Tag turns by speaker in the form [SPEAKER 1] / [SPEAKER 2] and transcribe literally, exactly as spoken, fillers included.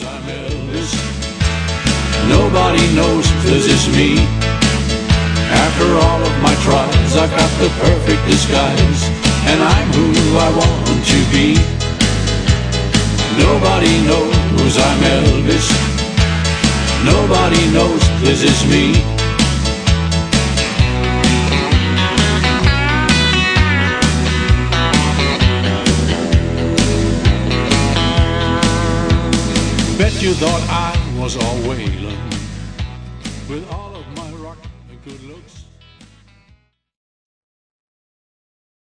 [SPEAKER 1] I'm Elvis. Nobody knows this is me. After all of my tries, I've got the perfect disguise, and I'm who I want to be. Nobody knows I'm Elvis. Nobody knows this is me. Bet you thought I was all Waylon with all